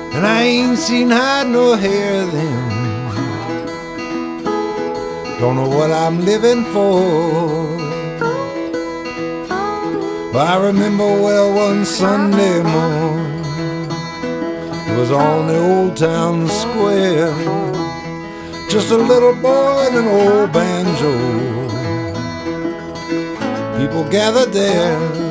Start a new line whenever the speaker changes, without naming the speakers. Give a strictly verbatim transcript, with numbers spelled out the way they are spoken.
and I ain't seen hide nor hair of them. Don't know what I'm living for. But I remember well one Sunday morn, it was on the old town square, just a little boy and an old banjo. People gathered there